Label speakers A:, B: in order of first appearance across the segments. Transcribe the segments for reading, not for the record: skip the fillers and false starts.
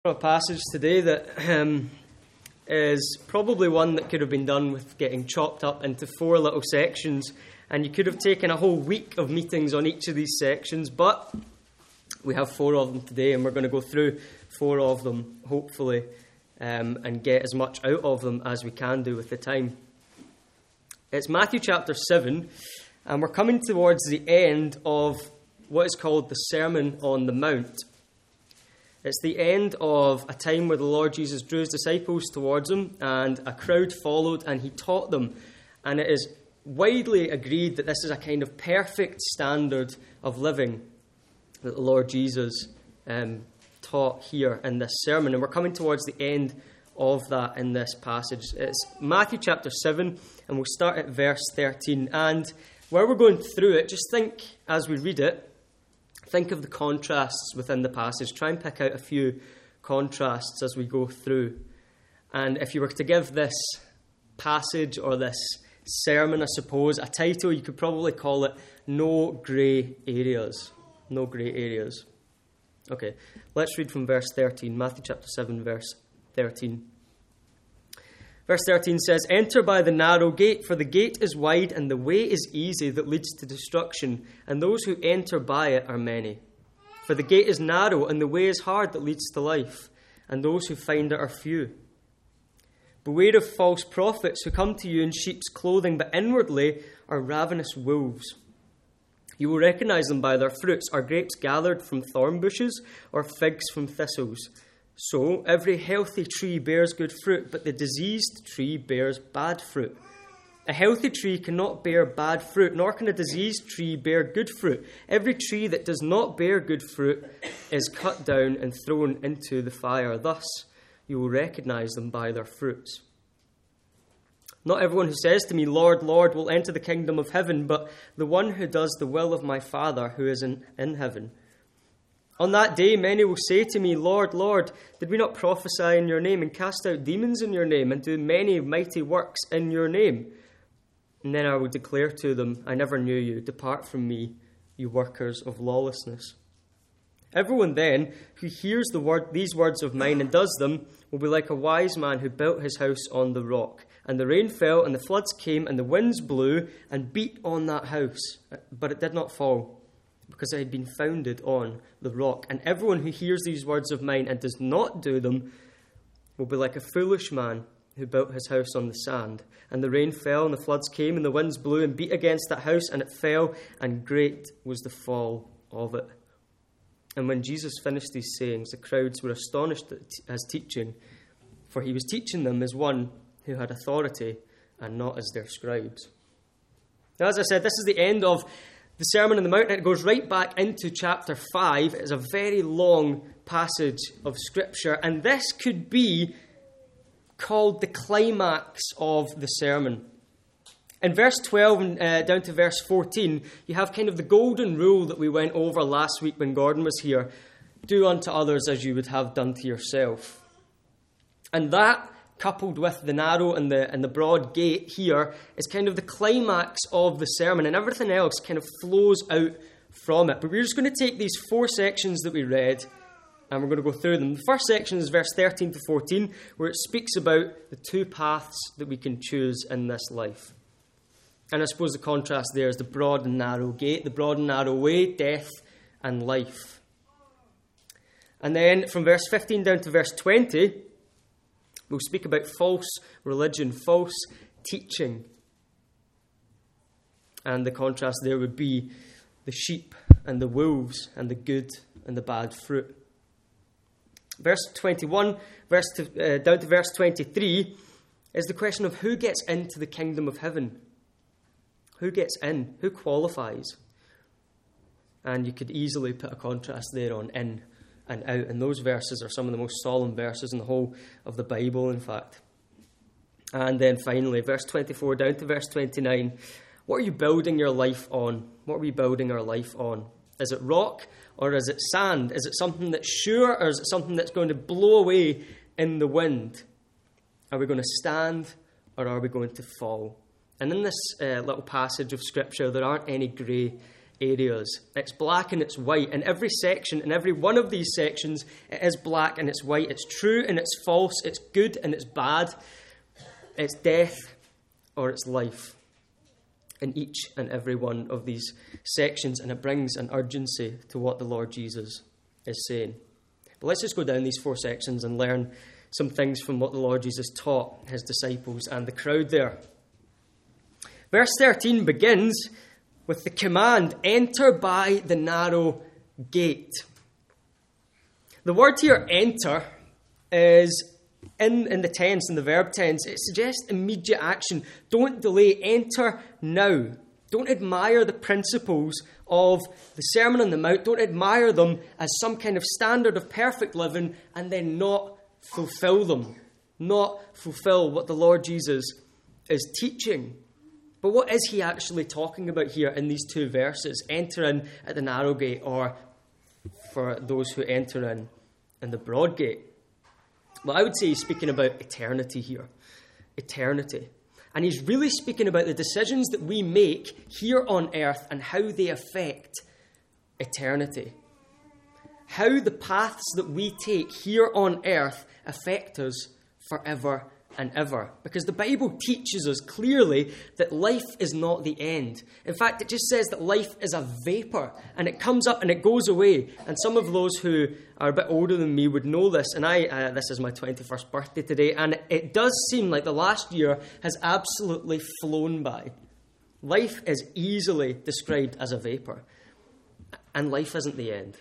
A: A passage today that is probably one that could have been done with getting chopped up into 4 little sections, and you could have taken a whole week of meetings on each of these sections, but we have 4 of them today, and we're going to go through 4 of them, hopefully, and get as much out of them as we can do with the time. It's Matthew chapter 7, and we're coming towards the end of what is called the Sermon on the Mount. It's the end of a time where the Lord Jesus drew his disciples towards him, and a crowd followed, and he taught them. And it is widely agreed that this is a kind of perfect standard of living that the Lord Jesus taught here in this sermon. And we're coming towards the end of that in this passage. It's Matthew chapter 7, and we'll start at verse 13. And where we're going through it, just think as we read it, think of the contrasts within the passage. Try and pick out a few contrasts as we go through. And if you were to give this passage or this sermon, I suppose, a title, you could probably call it No Grey Areas. No Grey Areas. Okay, let's read from verse 13. Matthew chapter 7, verse 13. Verse 13 says, "Enter by the narrow gate, for the gate is wide and the way is easy that leads to destruction, and those who enter by it are many. For the gate is narrow and the way is hard that leads to life, and those who find it are few. Beware of false prophets who come to you in sheep's clothing, but inwardly are ravenous wolves. You will recognize them by their fruits. Are grapes gathered from thorn bushes or figs from thistles? So every healthy tree bears good fruit, but the diseased tree bears bad fruit. A healthy tree cannot bear bad fruit, nor can a diseased tree bear good fruit. Every tree that does not bear good fruit is cut down and thrown into the fire. Thus you will recognize them by their fruits. Not everyone who says to me, 'Lord, Lord,' will enter the kingdom of heaven, but the one who does the will of my Father who is in heaven. On that day, many will say to me, 'Lord, Lord, did we not prophesy in your name and cast out demons in your name and do many mighty works in your name?' And then I will declare to them, 'I never knew you. Depart from me, you workers of lawlessness.' Everyone then who hears these words of mine and does them will be like a wise man who built his house on the rock. And the rain fell, and the floods came, and the winds blew and beat on that house. But it did not fall, because it had been founded on the rock. And everyone who hears these words of mine and does not do them will be like a foolish man who built his house on the sand. And the rain fell, and the floods came, and the winds blew and beat against that house, and it fell, and great was the fall of it." And when Jesus finished these sayings, the crowds were astonished at his teaching, for he was teaching them as one who had authority and not as their scribes. Now, as I said, this is the end of the Sermon on the Mount, and it goes right back into chapter 5. It's a very long passage of Scripture, and this could be called the climax of the sermon. In verse 12 and down to verse 14, you have kind of the golden rule that we went over last week when Gordon was here. Do unto others as you would have done to yourself. And that, coupled with the narrow and the broad gate here, is kind of the climax of the sermon, and everything else kind of flows out from it. But we're just going to take these 4 sections that we read, and we're going to go through them. The first section is verse 13 to 14, where it speaks about the 2 paths that we can choose in this life. And I suppose the contrast there is the broad and narrow gate, the broad and narrow way, death and life. And then from verse 15 down to verse 20, we'll speak about false religion, false teaching. And the contrast there would be the sheep and the wolves and the good and the bad fruit. Verse 21 down to verse 23 is the question of who gets into the kingdom of heaven. Who gets in? Who qualifies? And you could easily put a contrast there on in and out. And those verses are some of the most solemn verses in the whole of the Bible, in fact. And then finally, verse 24 down to verse 29. What are you building your life on? What are we building our life on? Is it rock or is it sand? Is it something that's sure or is it something that's going to blow away in the wind? Are we going to stand or are we going to fall? And in this little passage of Scripture, there aren't any grey areas. It's black and it's white. In every section, in every one of these sections, it is black and it's white. It's true and it's false. It's good and it's bad. It's death or it's life in each and every one of these sections. And it brings an urgency to what the Lord Jesus is saying. But let's just go down these 4 sections and learn some things from what the Lord Jesus taught his disciples and the crowd there. Verse 13 begins with the command, enter by the narrow gate. The word here, enter, is in the tense, in the verb tense. It suggests immediate action. Don't delay, enter now. Don't admire the principles of the Sermon on the Mount. Don't admire them as some kind of standard of perfect living and then not fulfill them. Not fulfill what the Lord Jesus is teaching. But what is he actually talking about here in these 2 verses? Enter in at the narrow gate, or for those who enter in the broad gate. Well, I would say he's speaking about eternity here. Eternity. And he's really speaking about the decisions that we make here on earth and how they affect eternity. How the paths that we take here on earth affect us forever and ever. Because the Bible teaches us clearly that life is not the end. In fact, it just says that life is a vapor and it comes up and it goes away. And some of those who are a bit older than me would know this. And this is my 21st birthday today. And it does seem like the last year has absolutely flown by. Life is easily described as a vapor. And life isn't the end.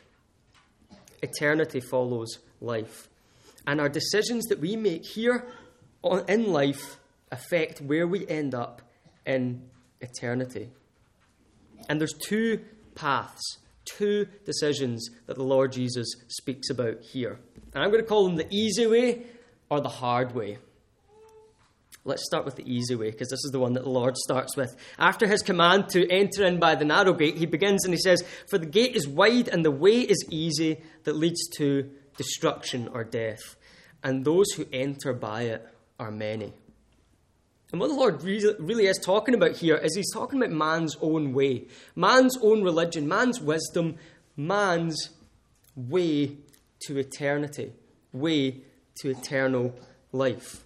A: Eternity follows life. And our decisions that we make here in life affect where we end up in eternity. And there's 2 paths, 2 decisions that the Lord Jesus speaks about here. And I'm going to call them the easy way or the hard way. Let's start with the easy way, because this is the one that the Lord starts with. After his command to enter in by the narrow gate, he begins and he says, for the gate is wide and the way is easy that leads to destruction or death. And those who enter by it are many. And what the Lord really is talking about here is he's talking about man's own way, man's own religion, man's wisdom, man's way to eternity, way to eternal life.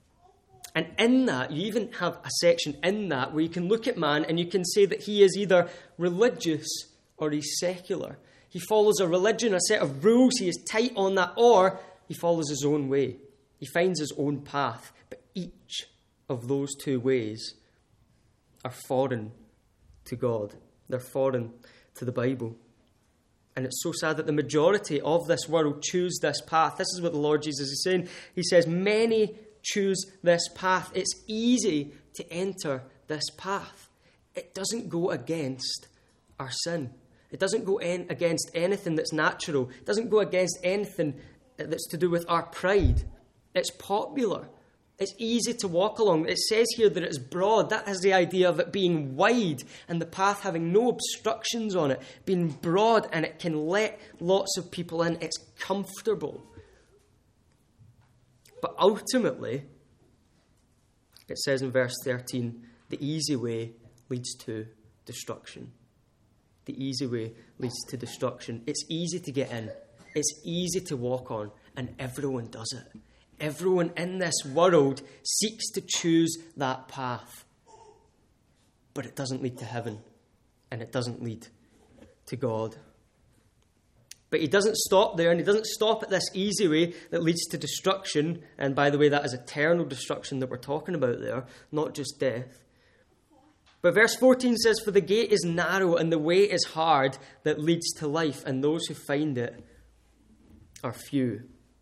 A: And in that, you even have a section in that where you can look at man and you can say that he is either religious or he's secular. He follows a religion, a set of rules, he is tight on that, or he follows his own way. He finds his own path. But each of those 2 ways are foreign to God. They're foreign to the Bible. And it's so sad that the majority of this world choose this path. This is what the Lord Jesus is saying. He says, many choose this path. It's easy to enter this path. It doesn't go against our sin. It doesn't go against anything that's natural. It doesn't go against anything that's to do with our pride. It's popular. It's easy to walk along. It says here that it's broad. That has the idea of it being wide and the path having no obstructions on it, being broad, and it can let lots of people in. It's comfortable. But ultimately, it says in verse 13, the easy way leads to destruction. The easy way leads to destruction. It's easy to get in. It's easy to walk on, and everyone does it. Everyone in this world seeks to choose that path. But it doesn't lead to heaven, and it doesn't lead to God. But he doesn't stop there, and he doesn't stop at this easy way that leads to destruction. And by the way, that is eternal destruction that we're talking about there, not just death. But verse 14 says, for the gate is narrow and the way is hard that leads to life, and those who find it are few.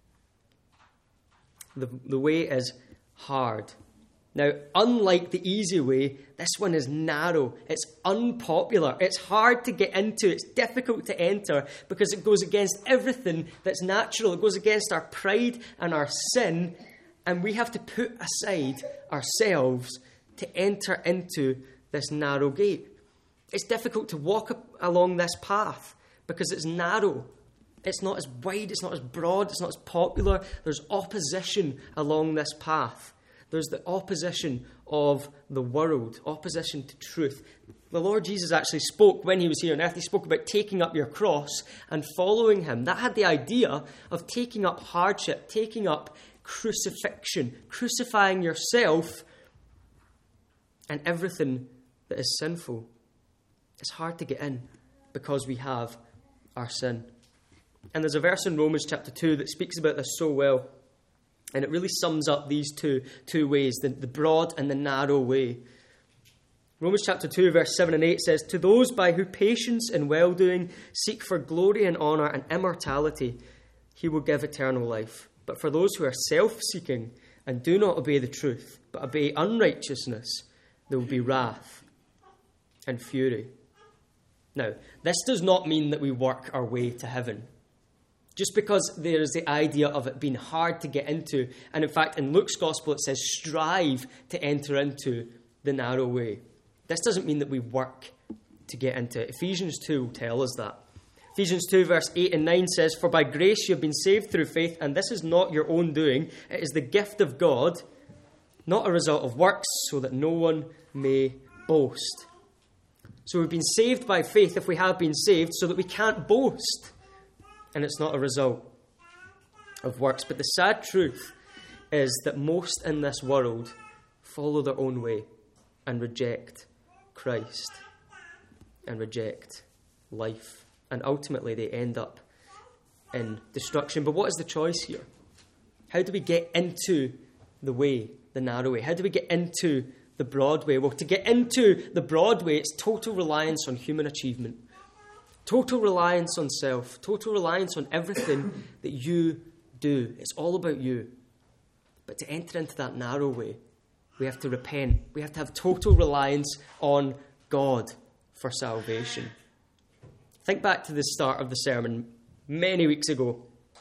A: The way is hard. Now, unlike the easy way, this one is narrow. It's unpopular. It's hard to get into. It's difficult to enter because it goes against everything that's natural. It goes against our pride and our sin, and we have to put aside ourselves to enter into this narrow gate. It's difficult to walk along this path because it's narrow. It's not as wide, it's not as broad, it's not as popular. There's opposition along this path. There's the opposition of the world, opposition to truth. The Lord Jesus actually spoke, when he was here on earth, he spoke about taking up your cross and following him. That had the idea of taking up hardship, taking up crucifixion, crucifying yourself and everything that is sinful. It's hard to get in because we have our sin. And there's a verse in Romans chapter 2 that speaks about this so well. And it really sums up these two ways, the broad and the narrow way. Romans chapter 2, verse 7 and 8 says, "To those by whose patience and well-doing seek for glory and honour and immortality, he will give eternal life. But for those who are self-seeking and do not obey the truth, but obey unrighteousness, there will be wrath and fury." Now, this does not mean that we work our way to heaven. Just because there is the idea of it being hard to get into, and in fact in Luke's Gospel it says strive to enter into the narrow way. This doesn't mean that we work to get into it. Ephesians 2 will tell us that. Ephesians 2 verse 8 and 9 says, "For by grace you have been saved through faith, and this is not your own doing. It is the gift of God, not a result of works, so that no one may boast." So we've been saved by faith, if we have been saved, so that we can't boast. And it's not a result of works. But the sad truth is that most in this world follow their own way and reject Christ and reject life. And ultimately they end up in destruction. But what is the choice here? How do we get into the way, the narrow way? How do we get into the broad way? Well, to get into the broad way, it's total reliance on human achievement. Total reliance on self. Total reliance on everything that you do. It's all about you. But to enter into that narrow way, we have to repent. We have to have total reliance on God for salvation. Think back to the start of the sermon many weeks ago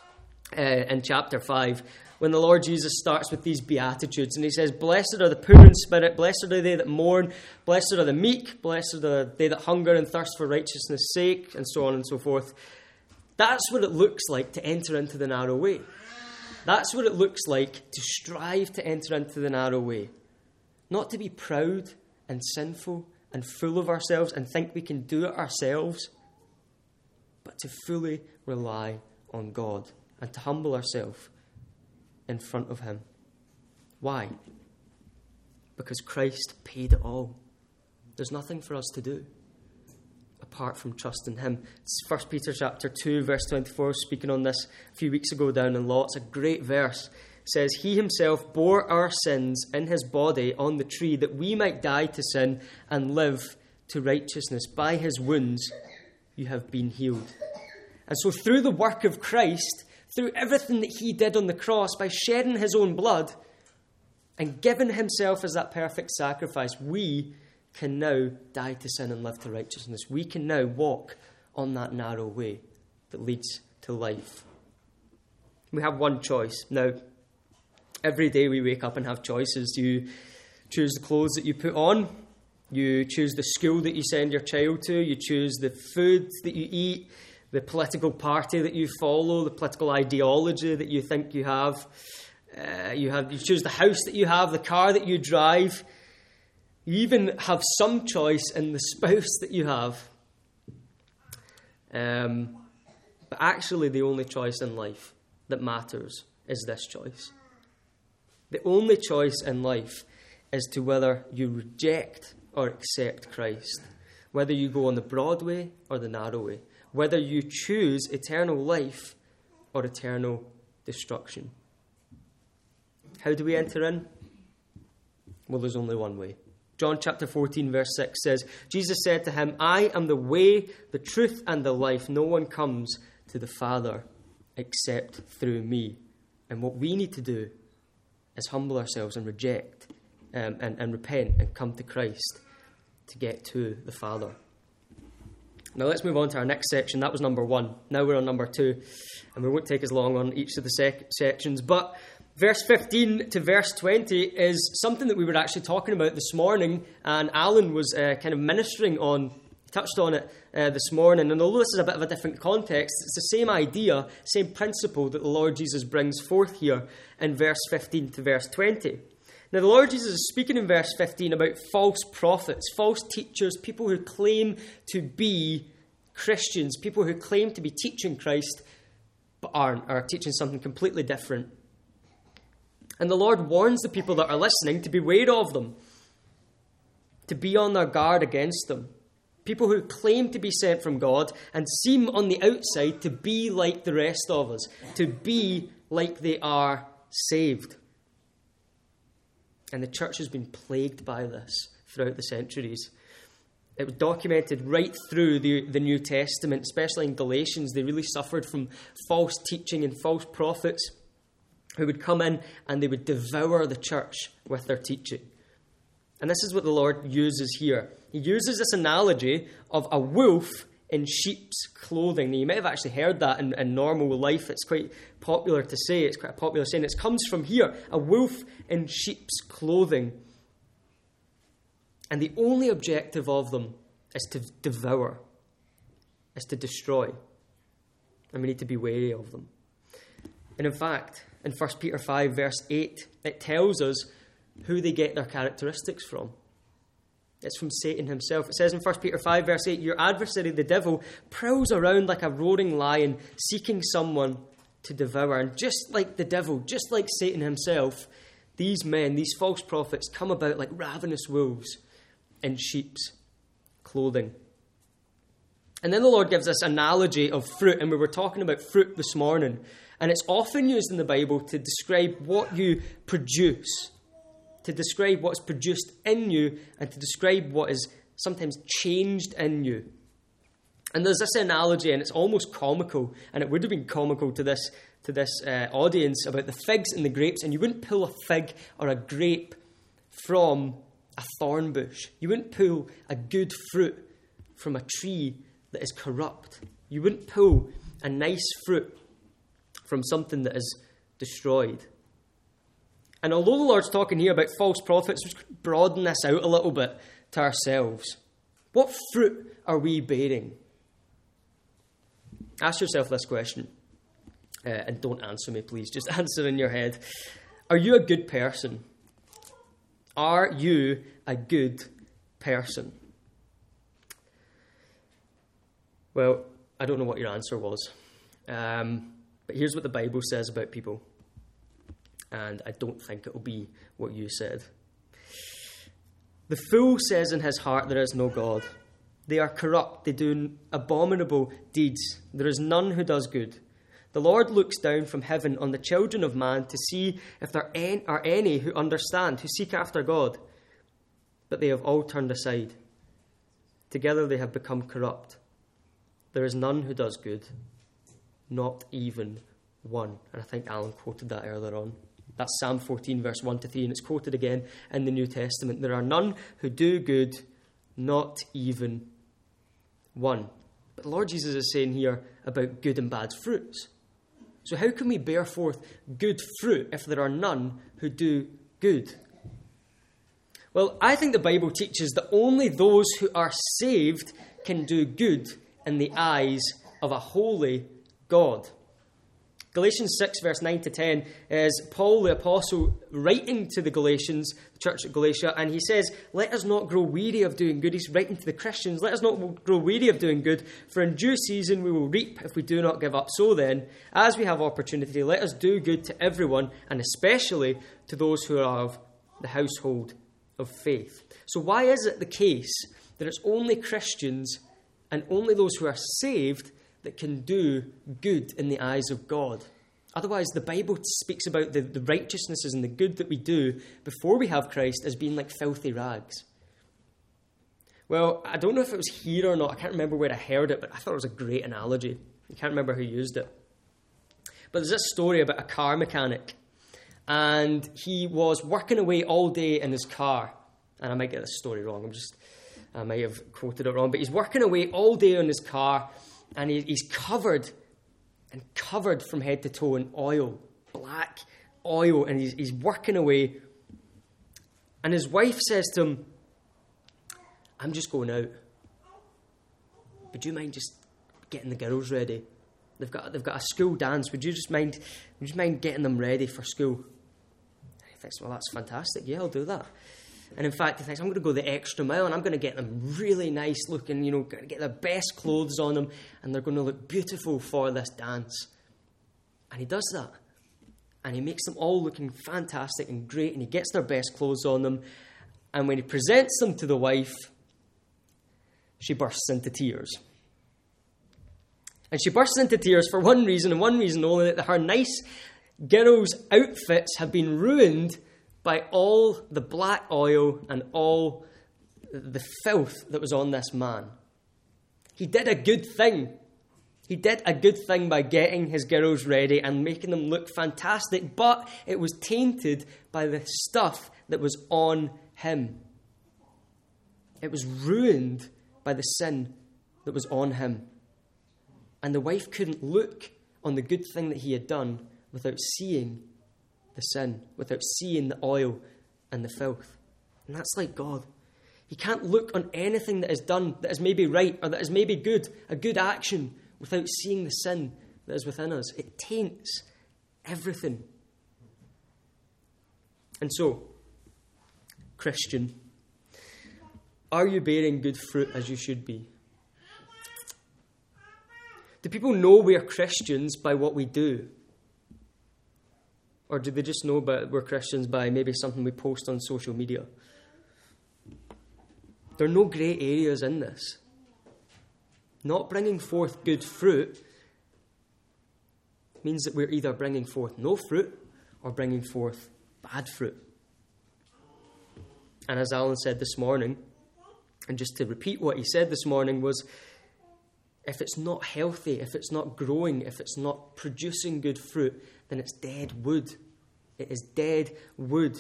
A: in chapter 5, when the Lord Jesus starts with these Beatitudes, and he says, "Blessed are the poor in spirit, blessed are they that mourn, blessed are the meek, blessed are they that hunger and thirst for righteousness' sake," and so on and so forth. That's what it looks like to enter into the narrow way. That's what it looks like to strive to enter into the narrow way. Not to be proud and sinful and full of ourselves and think we can do it ourselves, but to fully rely on God and to humble ourselves in front of him. Why? Because Christ paid it all. There's nothing for us to do apart from trust in him. It's 1 Peter chapter 2, verse 24, speaking on this a few weeks ago down in Law. It's a great verse. It says, "He himself bore our sins in his body on the tree, that we might die to sin and live to righteousness. By his wounds you have been healed." And so through the work of Christ, through everything that he did on the cross, by shedding his own blood and giving himself as that perfect sacrifice, we can now die to sin and live to righteousness. We can now walk on that narrow way that leads to life. We have one choice. Now, every day we wake up and have choices. You choose the clothes that you put on. You choose the school that you send your child to. You choose the food that you eat, the political party that you follow, the political ideology that you think you have. You choose the house that you have, the car that you drive. You even have some choice in the spouse that you have. But actually, the only choice in life that matters is this choice. The only choice in life is to whether you reject or accept Christ, whether you go on the broad way or the narrow way, whether you choose eternal life or eternal destruction. How do we enter in? Well, there's only one way. John chapter 14, verse 6 says, "Jesus said to him, I am the way, the truth, and the life. No one comes to the Father except through me." And what we need to do is humble ourselves and reject and repent and come to Christ to get to the Father. Now let's move on to our next section. That was number 1. Now we're on number 2. And we won't take as long on each of the sections. But verse 15 to verse 20 is something that we were actually talking about this morning. And Alan was kind of ministering on, touched on it this morning. And although this is a bit of a different context, it's the same idea, same principle that the Lord Jesus brings forth here in verse 15 to verse 20. Now, the Lord Jesus is speaking in verse 15 about false prophets, false teachers, people who claim to be Christians, people who claim to be teaching Christ but aren't, or are teaching something completely different. And the Lord warns the people that are listening to beware of them, to be on their guard against them. People who claim to be sent from God and seem on the outside to be like the rest of us, to be like they are saved. And the church has been plagued by this throughout the centuries. It was documented right through the New Testament, especially in Galatians. They really suffered from false teaching and false prophets who would come in and they would devour the church with their teaching. And this is what the Lord uses here. He uses this analogy of a wolf in sheep's clothing. Now, you may have actually heard that in normal life. It's quite popular to say. It's quite a popular saying. It comes from here, a wolf in sheep's clothing. And the only objective of them is to devour, is to destroy. And we need to be wary of them. And in fact, in 1 Peter 5, verse 8, it tells us who they get their characteristics from. It's from Satan himself. It says in 1 Peter 5, verse 8, your adversary, the devil, prowls around like a roaring lion, seeking someone to devour. And just like the devil, just like Satan himself, these men, these false prophets, come about like ravenous wolves in sheep's clothing. And then the Lord gives this analogy of fruit, and we were talking about fruit this morning. And it's often used in the Bible to describe what you produce, to describe what's produced in you, and to describe what is sometimes changed in you. And there's this analogy, and it's almost comical, and it would have been comical to this audience, about the figs and the grapes. And you wouldn't pull a fig or a grape from a thorn bush. You wouldn't pull a good fruit from a tree that is corrupt. You wouldn't pull a nice fruit from something that is destroyed. And although the Lord's talking here about false prophets, let's broaden this out a little bit to ourselves. What fruit are we bearing? Ask yourself this question. And don't answer me, please. Just answer in your head. Are you a good person? Are you a good person? Well, I don't know what your answer was. But here's what the Bible says about people. And I don't think it will be what you said. The fool says in his heart, there is no God. They are corrupt. They do abominable deeds. There is none who does good. The Lord looks down from heaven on the children of man to see if there are any who understand, who seek after God. But they have all turned aside. Together they have become corrupt. There is none who does good, not even one. And I think Alan quoted that earlier on. That's Psalm 14, verse 1 to 3, and it's quoted again in the New Testament. There are none who do good, not even one. But the Lord Jesus is saying here about good and bad fruits. So how can we bear forth good fruit if there are none who do good? Well, I think the Bible teaches that only those who are saved can do good in the eyes of a holy God. Galatians 6, verse 9 to 10 is Paul the Apostle writing to the Galatians, the church at Galatia, and he says, let us not grow weary of doing good. He's writing to the Christians, let us not grow weary of doing good, for in due season we will reap if we do not give up. So then, as we have opportunity, let us do good to everyone, and especially to those who are of the household of faith. So why is it the case that it's only Christians and only those who are saved that can do good in the eyes of God? Otherwise, the Bible speaks about the righteousnesses and the good that we do before we have Christ as being like filthy rags. Well, I don't know if it was here or not. I can't remember where I heard it, but I thought it was a great analogy. I can't remember who used it. But there's this story about a car mechanic, and he was working away all day in his car. And I might get this story wrong. I might have quoted it wrong, but he's working away all day on his car, and he's covered from head to toe in oil, black oil, and he's working away. And his wife says to him, I'm just going out. Would you mind just getting the girls ready? They've got a school dance. Would you mind getting them ready for school? And he thinks, well, that's fantastic. Yeah, I'll do that. And in fact, he thinks, I'm going to go the extra mile and I'm going to get them really nice looking, get the best clothes on them, and they're going to look beautiful for this dance. And he does that. And he makes them all looking fantastic and great, and he gets their best clothes on them. And when he presents them to the wife, she bursts into tears. And she bursts into tears for one reason, and one reason only, that her nice girls' outfits have been ruined by all the black oil and all the filth that was on this man. He did a good thing. He did a good thing by getting his girls ready and making them look fantastic, but it was tainted by the stuff that was on him. It was ruined by the sin that was on him. And the wife couldn't look on the good thing that he had done without seeing the sin, without seeing the oil and the filth. And that's like God. He can't look on anything that is done, that is maybe right or that is maybe good, a good action, without seeing the sin that is within us. It taints everything. And so, Christian, are you bearing good fruit as you should be? Do people know we are Christians by what we do? Or do they just know we're Christians by maybe something we post on social media? There are no grey areas in this. Not bringing forth good fruit means that we're either bringing forth no fruit or bringing forth bad fruit. And as Alan said this morning, and just to repeat what he said this morning, was if it's not healthy, if it's not growing, if it's not producing good fruit, then it's dead wood. It is dead wood.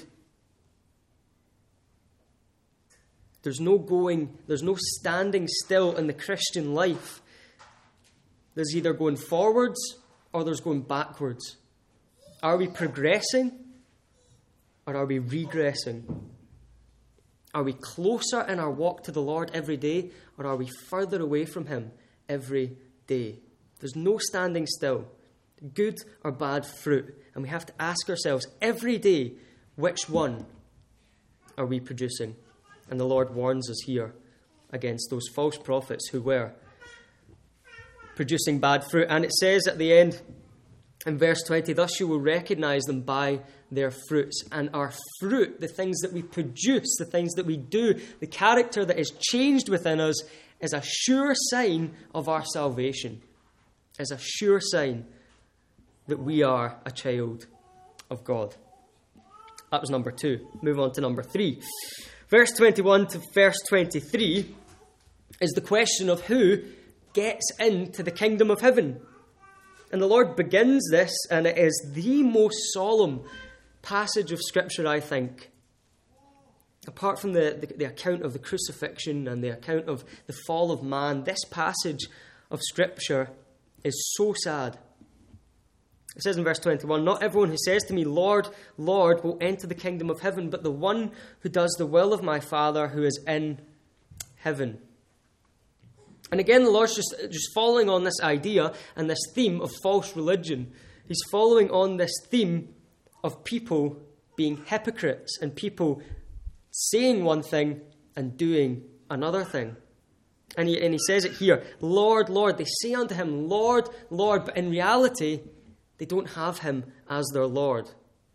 A: There's no standing still in the Christian life. There's either going forwards or there's going backwards. Are we progressing or are we regressing? Are we closer in our walk to the Lord every day, or are we further away from him every day? There's no standing still, good or bad fruit. And we have to ask ourselves every day, which one are we producing? And the Lord warns us here against those false prophets who were producing bad fruit. And it says at the end, in verse 20, thus you will recognize them by their fruits. And our fruit, the things that we produce, the things that we do, the character that is changed within us, is a sure sign of our salvation. Is a sure sign that we are a child of God. That was number 2. Move on to number 3. Verse 21 to verse 23 is the question of who gets into the kingdom of heaven. And the Lord begins this, and it is the most solemn passage of Scripture, I think. Apart from the account of the crucifixion and the account of the fall of man, this passage of Scripture is so sad. It says in verse 21, not everyone who says to me, Lord, Lord, will enter the kingdom of heaven, but the one who does the will of my Father who is in heaven. And again, the Lord's just following on this idea and this theme of false religion. He's following on this theme of people being hypocrites and people saying one thing and doing another thing. And he says it here, Lord, Lord. They say unto him, Lord, Lord, but in reality, they don't have him as their Lord.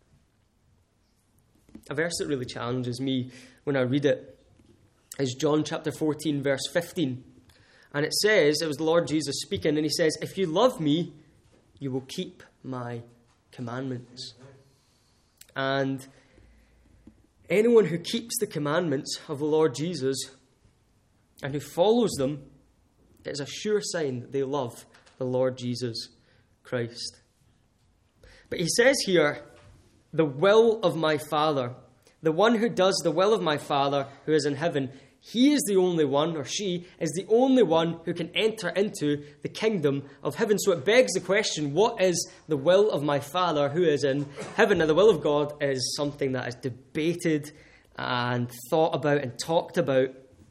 A: A verse that really challenges me when I read it is John chapter 14, verse 15. And it says, it was the Lord Jesus speaking, and he says, if you love me, you will keep my commandments. And anyone who keeps the commandments of the Lord Jesus and who follows them, it is a sure sign that they love the Lord Jesus Christ. But he says here, the will of my Father, the one who does the will of my Father who is in heaven, he is the only one, or she is the only one who can enter into the kingdom of heaven. So it begs the question, what is the will of my Father who is in heaven? Now, the will of God is something that is debated and thought about and talked about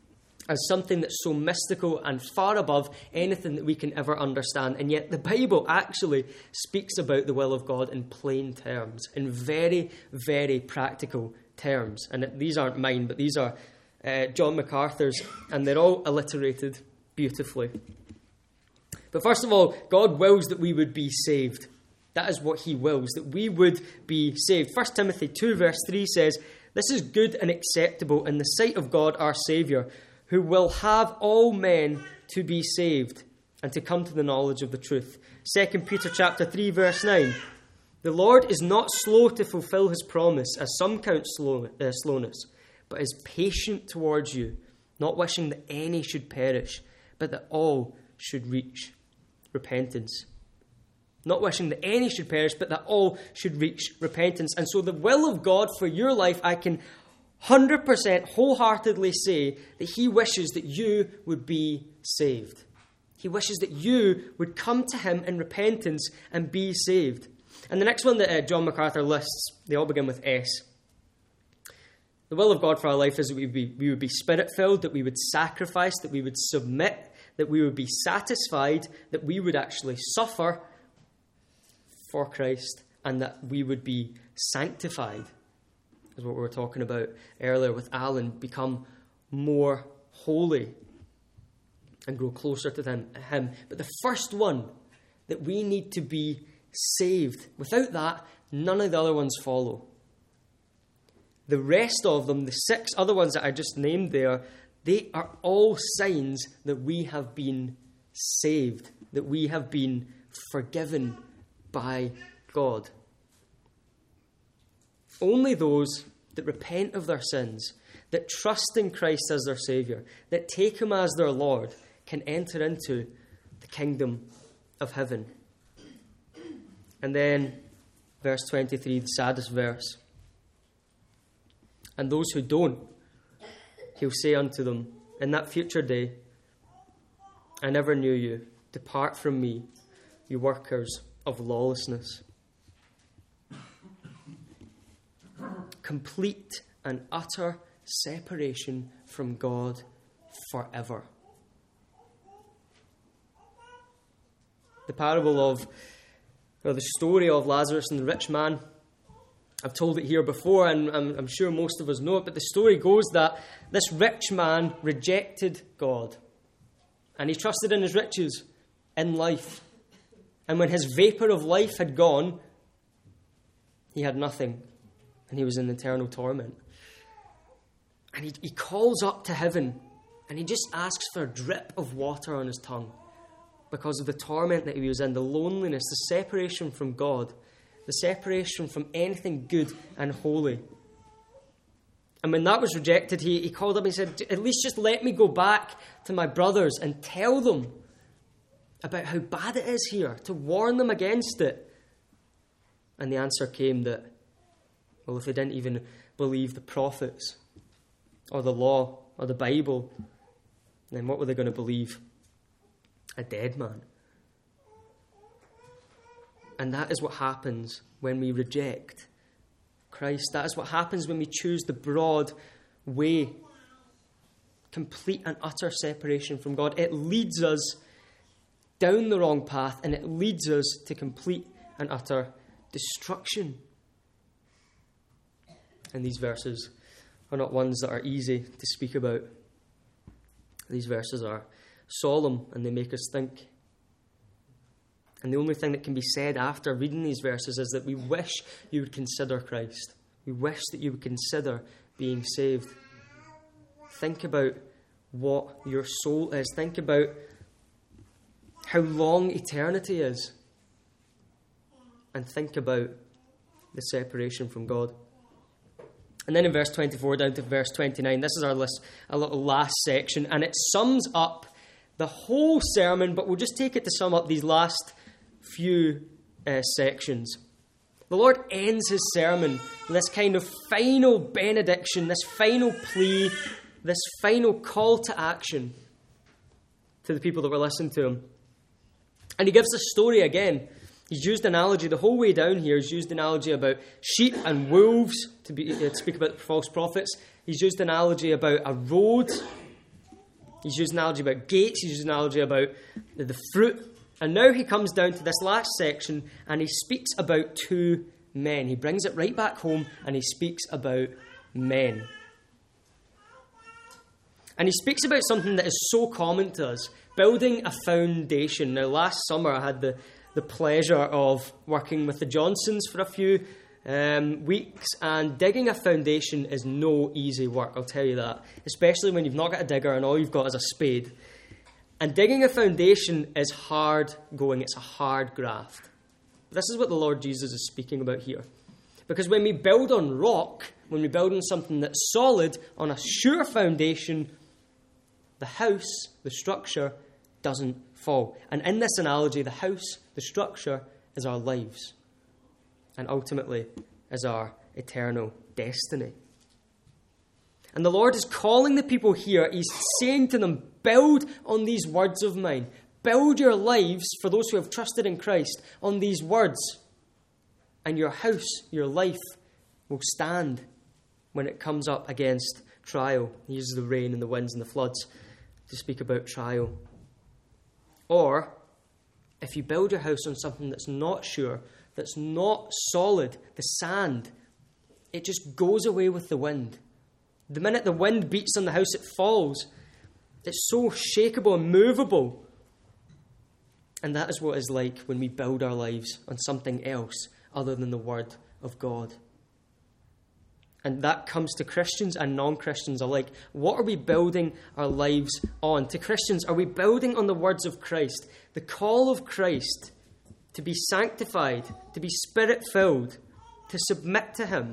A: as something that's so mystical and far above anything that we can ever understand. And yet the Bible actually speaks about the will of God in plain terms, in very, very practical terms. And these aren't mine, but these are John MacArthur's, and they're all alliterated beautifully. But first of all, God wills that we would be saved. That is what he wills, that we would be saved. 1 Timothy 2 verse 3 says, "This is good and acceptable in the sight of God our Saviour, who will have all men to be saved and to come to the knowledge of the truth." 2 Peter chapter 3 verse 9, "The Lord is not slow to fulfill his promise, as some count slowness, but is patient towards you, not wishing that any should perish, but that all should reach repentance." Not wishing that any should perish, but that all should reach repentance. And so the will of God for your life, I can 100% wholeheartedly say that he wishes that you would be saved. He wishes that you would come to him in repentance and be saved. And the next one that John MacArthur lists, they all begin with S. The will of God for our life is that we would be spirit-filled, that we would sacrifice, that we would submit, that we would be satisfied, that we would actually suffer for Christ, and that we would be sanctified, is what we were talking about earlier with Alan, become more holy and grow closer to him. But the first one, that we need to be saved. Without that, none of the other ones follow. The rest of them, the 6 other ones that I just named there, they are all signs that we have been saved, that we have been forgiven by God. Only those that repent of their sins, that trust in Christ as their Saviour, that take him as their Lord, can enter into the kingdom of heaven. And then, verse 23, the saddest verse. "And those who don't, he'll say unto them in that future day, I never knew you. Depart from me, you workers of lawlessness." Complete and utter separation from God forever. The parable of, or the story of Lazarus and the rich man, I've told it here before, and I'm sure most of us know it, but the story goes that this rich man rejected God, and he trusted in his riches in life. And when his vapour of life had gone, he had nothing, and he was in eternal torment. And he calls up to heaven, and he just asks for a drip of water on his tongue because of the torment that he was in, the loneliness, the separation from God, the separation from anything good and holy. And when that was rejected, he called up and he said, "At least just let me go back to my brothers and tell them about how bad it is here, to warn them against it." And the answer came that, well, if they didn't even believe the prophets or the law or the Bible, then what were they going to believe? A dead man. And that is what happens when we reject Christ. That is what happens when we choose the broad way. Complete and utter separation from God. It leads us down the wrong path, and it leads us to complete and utter destruction. And these verses are not ones that are easy to speak about. These verses are solemn, and they make us think. And the only thing that can be said after reading these verses is that we wish you would consider Christ. We wish that you would consider being saved. Think about what your soul is. Think about how long eternity is. And think about the separation from God. And then in verse 24 down to verse 29, this is our list, a little last section, and it sums up the whole sermon, but we'll just take it to sum up these last few sections. The Lord ends his sermon with this kind of final benediction, this final plea, this final call to action to the people that were listening to him. And he gives a story again. He's used analogy the whole way down here. He's used analogy about sheep and wolves to speak about false prophets. He's used analogy about a road He's used an analogy about gates. He's used an analogy about the fruit. And now he comes down to this last section and he speaks about two men. He brings it right back home and he speaks about men. And he speaks about something that is so common to us, building a foundation. Now, last summer I had the pleasure of working with the Johnsons for a few weeks, and digging a foundation is no easy work, I'll tell you that. Especially when you've not got a digger and all you've got is a spade. And digging a foundation is hard going. It's a hard graft. This is what the Lord Jesus is speaking about here. Because when we build on rock, when we build on something that's solid, on a sure foundation, the house, the structure, doesn't fall. And in this analogy, the house, the structure, is our lives. And ultimately, is our eternal destiny. And the Lord is calling the people here. He's saying to them, build on these words of mine. Build your lives, for those who have trusted in Christ, on these words. And your house, your life, will stand when it comes up against trial. He uses the rain and the winds and the floods to speak about trial. Or, if you build your house on something that's not sure, that's not solid, the sand, it just goes away with the wind. The minute the wind beats on the house, it falls. It's so shakeable and movable. And that is what it's like when we build our lives on something else other than the Word of God. And that comes to Christians and non-Christians alike. What are we building our lives on? To Christians, are we building on the words of Christ? The call of Christ to be sanctified, to be Spirit-filled, to submit to Him?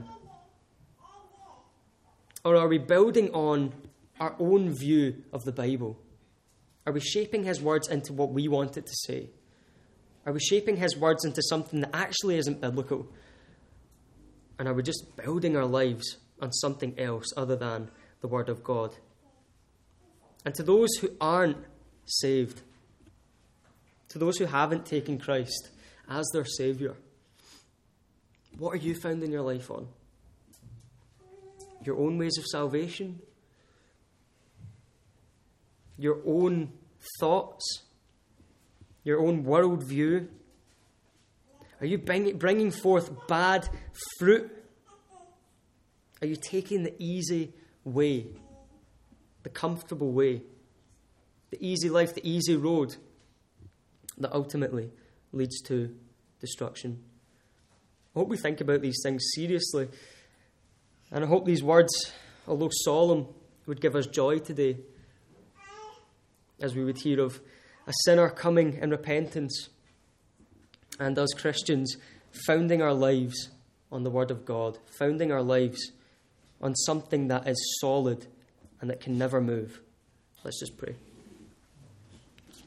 A: Or are we building on our own view of the Bible? Are we shaping His words into what we want it to say? Are we shaping His words into something that actually isn't biblical? And are we just building our lives on something else other than the Word of God? And to those who aren't saved, to those who haven't taken Christ as their Saviour, what are you founding your life on? Your own ways of salvation? Your own thoughts? Your own worldview? Are you bringing forth bad fruit? Are you taking the easy way, the comfortable way, the easy life, the easy road that ultimately leads to destruction? I hope we think about these things seriously. And I hope these words, although solemn, would give us joy today as we would hear of a sinner coming in repentance and us Christians founding our lives on the Word of God, founding our lives on something that is solid and that can never move. Let's just pray.